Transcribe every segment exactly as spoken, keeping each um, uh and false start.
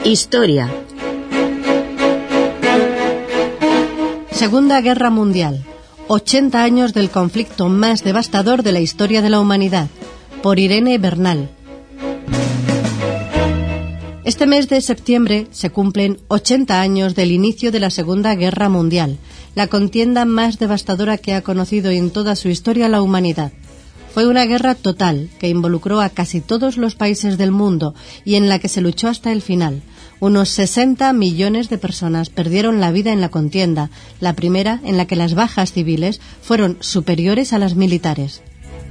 Historia. Segunda Guerra Mundial. ochenta años del conflicto más devastador de la historia de la humanidad. Por Irene Bernal. Este mes de septiembre se cumplen ochenta años del inicio de la Segunda Guerra Mundial, la contienda más devastadora que ha conocido en toda su historia la humanidad. Fue una guerra total que involucró a casi todos los países del mundo y en la que se luchó hasta el final. Unos sesenta millones de personas perdieron la vida en la contienda, la primera en la que las bajas civiles fueron superiores a las militares.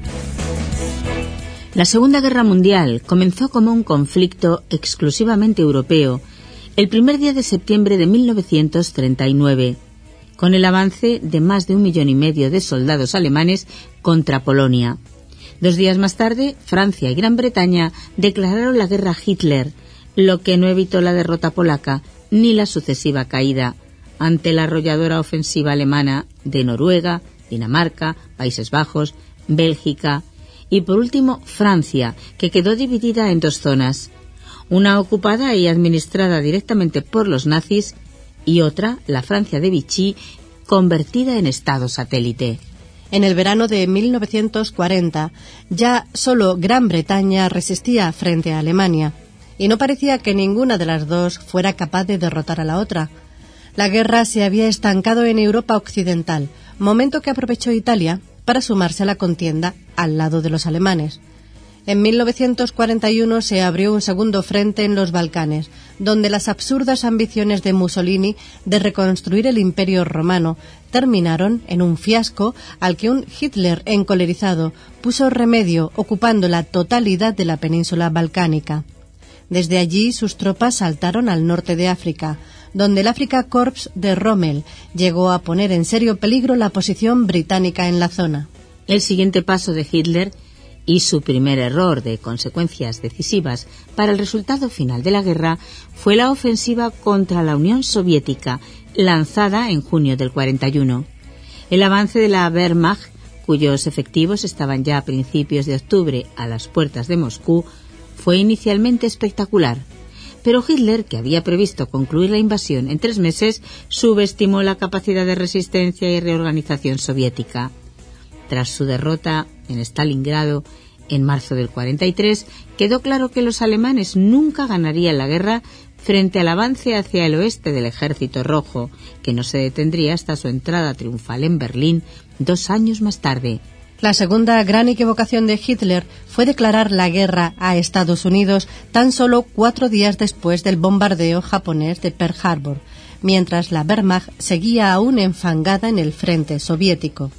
La Segunda Guerra Mundial comenzó como un conflicto exclusivamente europeo el primer día de septiembre de mil novecientos treinta y nueve, con el avance de más de un millón y medio de soldados alemanes contra Polonia. Dos días más tarde, Francia y Gran Bretaña declararon la guerra a Hitler, lo que no evitó la derrota polaca ni la sucesiva caída ante la arrolladora ofensiva alemana de Noruega, Dinamarca, Países Bajos, Bélgica y, por último, Francia, que quedó dividida en dos zonas, una ocupada y administrada directamente por los nazis y otra, la Francia de Vichy, convertida en estado satélite. En el verano de mil novecientos cuarenta, ya solo Gran Bretaña resistía frente a Alemania, y no parecía que ninguna de las dos fuera capaz de derrotar a la otra. La guerra se había estancado en Europa occidental, momento que aprovechó Italia para sumarse a la contienda al lado de los alemanes. En mil novecientos cuarenta y uno se abrió un segundo frente en los Balcanes, donde las absurdas ambiciones de Mussolini de reconstruir el Imperio Romano terminaron en un fiasco al que un Hitler encolerizado puso remedio ocupando la totalidad de la península balcánica. Desde allí sus tropas saltaron al norte de África, donde el Afrika Korps de Rommel llegó a poner en serio peligro la posición británica en la zona. El siguiente paso de Hitler y su primer error de consecuencias decisivas para el resultado final de la guerra fue la ofensiva contra la Unión Soviética, lanzada en junio del cuarenta y uno. El avance de la Wehrmacht, cuyos efectivos estaban ya a principios de octubre a las puertas de Moscú, fue inicialmente espectacular, pero Hitler, que había previsto concluir la invasión en tres meses, subestimó la capacidad de resistencia y reorganización soviética. Tras su derrota en Stalingrado en marzo del cuarenta y tres, quedó claro que los alemanes nunca ganarían la guerra frente al avance hacia el oeste del Ejército Rojo, que no se detendría hasta su entrada triunfal en Berlín dos años más tarde. La segunda gran equivocación de Hitler fue declarar la guerra a Estados Unidos tan solo cuatro días después del bombardeo japonés de Pearl Harbor, mientras la Wehrmacht seguía aún enfangada en el frente soviético.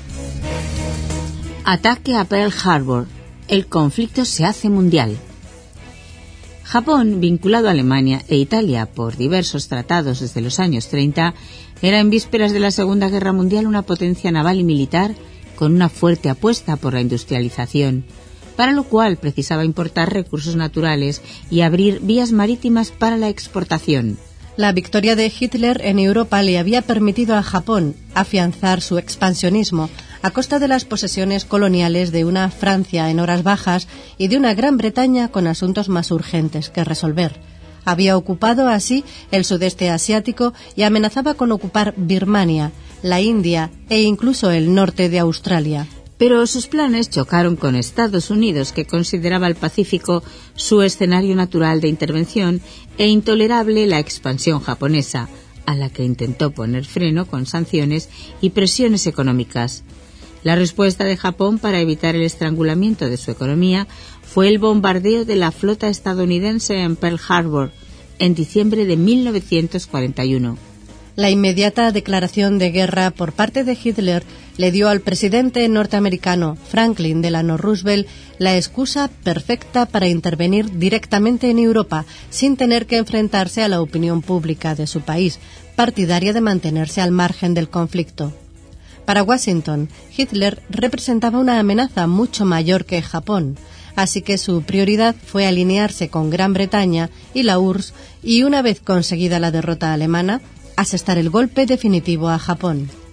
Ataque a Pearl Harbor. El conflicto se hace mundial. Japón, vinculado a Alemania e Italia por diversos tratados desde los años treinta, era en vísperas de la Segunda Guerra Mundial una potencia naval y militar con una fuerte apuesta por la industrialización, para lo cual precisaba importar recursos naturales y abrir vías marítimas para la exportación. La victoria de Hitler en Europa le había permitido a Japón afianzar su expansionismo a costa de las posesiones coloniales de una Francia en horas bajas y de una Gran Bretaña con asuntos más urgentes que resolver. Había ocupado así el sudeste asiático y amenazaba con ocupar Birmania, la India e incluso el norte de Australia. Pero sus planes chocaron con Estados Unidos, que consideraba el Pacífico su escenario natural de intervención e intolerable la expansión japonesa, a la que intentó poner freno con sanciones y presiones económicas. La respuesta de Japón para evitar el estrangulamiento de su economía fue el bombardeo de la flota estadounidense en Pearl Harbor en diciembre de mil novecientos cuarenta y uno. La inmediata declaración de guerra por parte de Hitler le dio al presidente norteamericano Franklin Delano Roosevelt la excusa perfecta para intervenir directamente en Europa sin tener que enfrentarse a la opinión pública de su país, partidaria de mantenerse al margen del conflicto. Para Washington, Hitler representaba una amenaza mucho mayor que Japón, así que su prioridad fue alinearse con Gran Bretaña y la U R S S y, una vez conseguida la derrota alemana, asestar el golpe definitivo a Japón.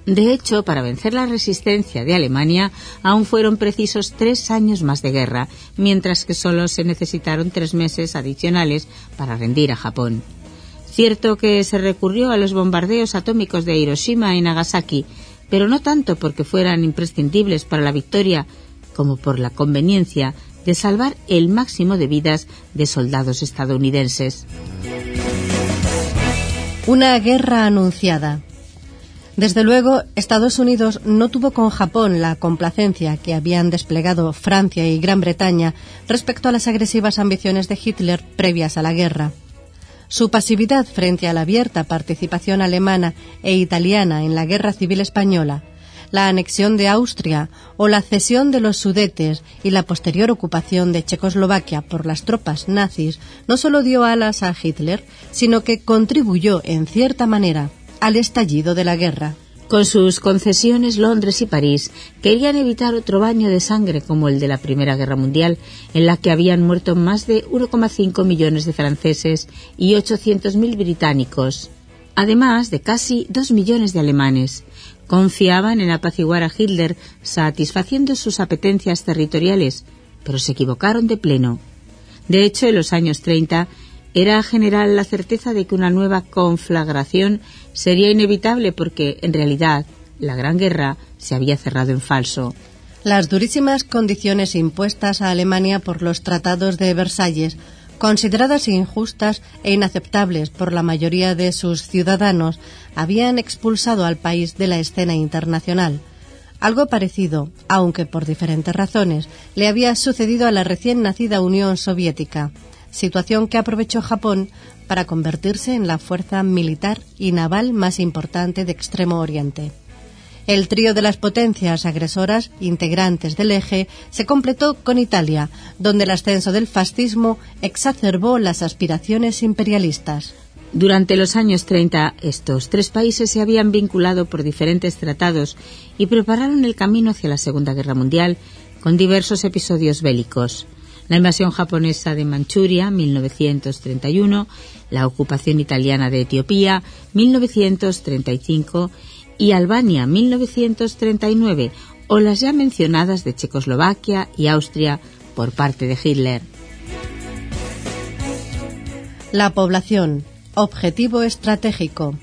De hecho, para vencer la resistencia de Alemania aún fueron precisos tres años más de guerra, mientras que solo se necesitaron tres meses adicionales para rendir a Japón. Cierto que se recurrió a los bombardeos atómicos de Hiroshima y Nagasaki, pero no tanto porque fueran imprescindibles para la victoria, como por la conveniencia de salvar el máximo de vidas de soldados estadounidenses. Una guerra anunciada. Desde luego, Estados Unidos no tuvo con Japón la complacencia que habían desplegado Francia y Gran Bretaña respecto a las agresivas ambiciones de Hitler previas a la guerra. Su pasividad frente a la abierta participación alemana e italiana en la Guerra Civil Española, la anexión de Austria o la cesión de los Sudetes y la posterior ocupación de Checoslovaquia por las tropas nazis no solo dio alas a Hitler, sino que contribuyó en cierta manera al estallido de la guerra. Con sus concesiones, Londres y París querían evitar otro baño de sangre como el de la Primera Guerra Mundial, en la que habían muerto más de uno coma cinco millones de franceses y ochocientos mil británicos, además de casi dos millones de alemanes. Confiaban en apaciguar a Hitler satisfaciendo sus apetencias territoriales, pero se equivocaron de pleno. De hecho, en los años treinta era general la certeza de que una nueva conflagración sería inevitable porque, en realidad, la Gran Guerra se había cerrado en falso. Las durísimas condiciones impuestas a Alemania por los tratados de Versalles, consideradas injustas e inaceptables por la mayoría de sus ciudadanos, habían expulsado al país de la escena internacional. Algo parecido, aunque por diferentes razones, le había sucedido a la recién nacida Unión Soviética, situación que aprovechó Japón para convertirse en la fuerza militar y naval más importante de Extremo Oriente. El trío de las potencias agresoras, integrantes del eje, se completó con Italia, donde el ascenso del fascismo exacerbó las aspiraciones imperialistas. Durante los años treinta, estos tres países se habían vinculado por diferentes tratados y prepararon el camino hacia la Segunda Guerra Mundial con diversos episodios bélicos. La invasión japonesa de Manchuria, mil novecientos treinta y uno, la ocupación italiana de Etiopía, mil novecientos treinta y cinco, y Albania, mil novecientos treinta y nueve, o las ya mencionadas de Checoslovaquia y Austria por parte de Hitler. La población, objetivo estratégico.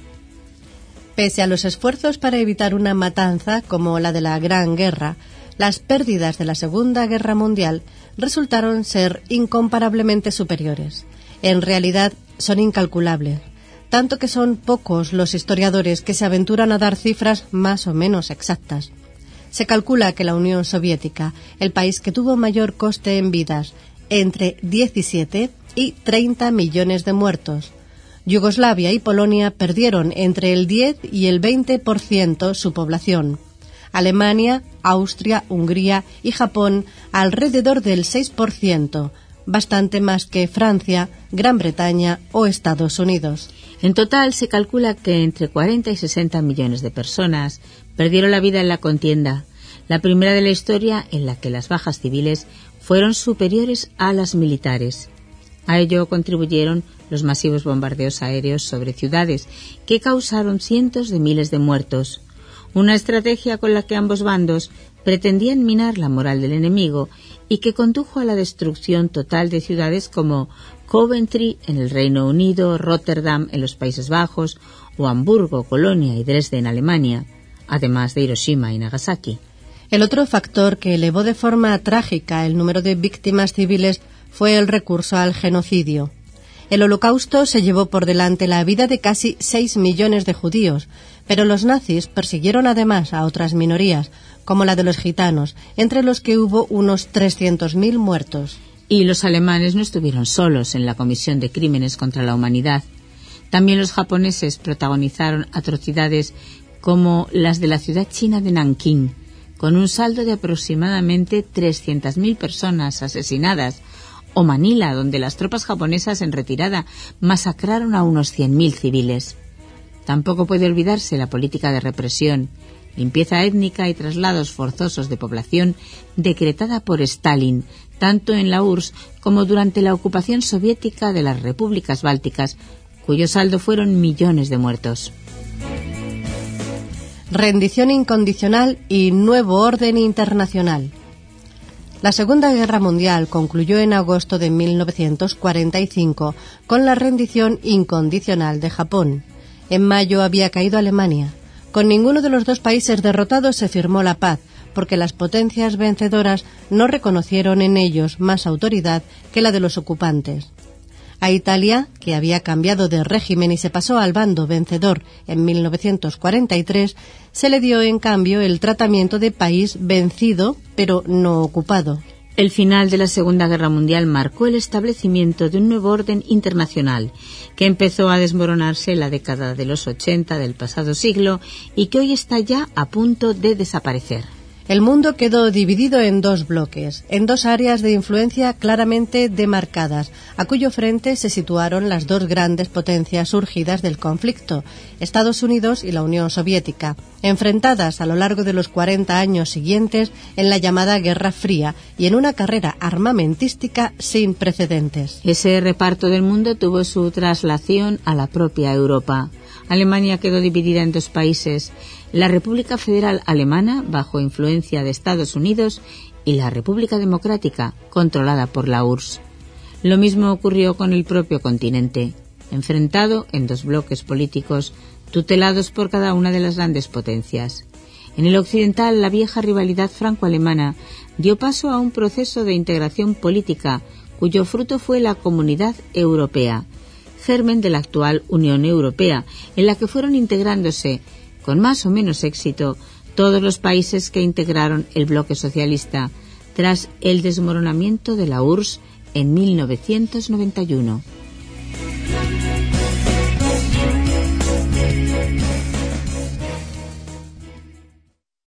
Pese a los esfuerzos para evitar una matanza como la de la Gran Guerra, las pérdidas de la Segunda Guerra Mundial resultaron ser incomparablemente superiores. En realidad son incalculables, tanto que son pocos los historiadores que se aventuran a dar cifras más o menos exactas. Se calcula que la Unión Soviética, el país que tuvo mayor coste en vidas, entre diecisiete y treinta millones de muertos. Yugoslavia y Polonia perdieron entre el diez y el veinte por ciento su población. Alemania, Austria, Hungría y Japón alrededor del seis por ciento, bastante más que Francia, Gran Bretaña o Estados Unidos. En total se calcula que entre cuarenta y sesenta millones de personas perdieron la vida en la contienda, la primera de la historia en la que las bajas civiles fueron superiores a las militares. A ello contribuyeron los masivos bombardeos aéreos sobre ciudades, que causaron cientos de miles de muertos. Una estrategia con la que ambos bandos pretendían minar la moral del enemigo y que condujo a la destrucción total de ciudades como Coventry en el Reino Unido, Rotterdam en los Países Bajos o Hamburgo, Colonia y Dresde en Alemania, además de Hiroshima y Nagasaki. El otro factor que elevó de forma trágica el número de víctimas civiles fue el recurso al genocidio. El Holocausto se llevó por delante la vida de casi seis millones de judíos, pero los nazis persiguieron además a otras minorías, como la de los gitanos, entre los que hubo unos trescientos mil muertos. Y los alemanes no estuvieron solos en la comisión de crímenes contra la humanidad. También los japoneses protagonizaron atrocidades como las de la ciudad china de Nankín, con un saldo de aproximadamente trescientas mil personas asesinadas, o Manila, donde las tropas japonesas en retirada masacraron a unos cien mil civiles. Tampoco puede olvidarse la política de represión, limpieza étnica y traslados forzosos de población decretada por Stalin, tanto en la U R S S como durante la ocupación soviética de las repúblicas bálticas, cuyo saldo fueron millones de muertos. rendición incondicional y nuevo orden internacional. La Segunda Guerra Mundial concluyó en agosto de mil novecientos cuarenta y cinco con la rendición incondicional de Japón. En mayo había caído Alemania. Con ninguno de los dos países derrotados se firmó la paz, porque las potencias vencedoras no reconocieron en ellos más autoridad que la de los ocupantes. A Italia, que había cambiado de régimen y se pasó al bando vencedor en mil novecientos cuarenta y tres, se le dio en cambio el tratamiento de país vencido pero no ocupado. El final de la Segunda Guerra Mundial marcó el establecimiento de un nuevo orden internacional que empezó a desmoronarse en la década de los ochenta del pasado siglo y que hoy está ya a punto de desaparecer. El mundo quedó dividido en dos bloques, en dos áreas de influencia claramente demarcadas, a cuyo frente se situaron las dos grandes potencias surgidas del conflicto, Estados Unidos y la Unión Soviética, enfrentadas a lo largo de los cuarenta años siguientes en la llamada Guerra Fría y en una carrera armamentística sin precedentes. Ese reparto del mundo tuvo su traslación a la propia Europa. Alemania quedó dividida en dos países, la República Federal Alemana, bajo influencia de Estados Unidos, y la República Democrática, controlada por la U R S S. Lo mismo ocurrió con el propio continente, enfrentado en dos bloques políticos tutelados por cada una de las grandes potencias. En el occidental, la vieja rivalidad franco-alemana dio paso a un proceso de integración política cuyo fruto fue la Comunidad Europea, germen de la actual Unión Europea, en la que fueron integrándose, con más o menos éxito, todos los países que integraron el bloque socialista, tras el desmoronamiento de la U R S S en mil novecientos noventa y uno.